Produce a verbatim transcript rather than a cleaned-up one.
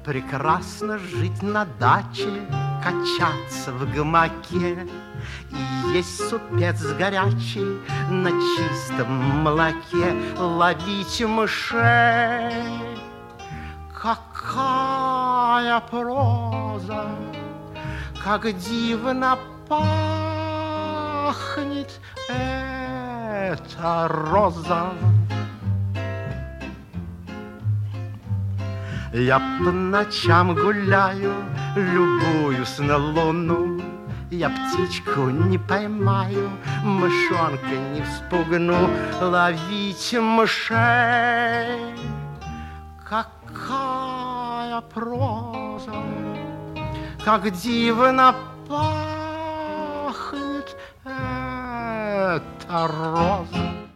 прекрасно жить на даче, качаться в гамаке и есть супец горячий на чистом молоке, ловить мышей. Какая проза, как дивно пахнет эта роза. Я по ночам гуляю, любуюсь на луну. Я птичку не поймаю, мышонка не вспугну. Ловить мышей. Какая проза, как дивно пахнет эта роза.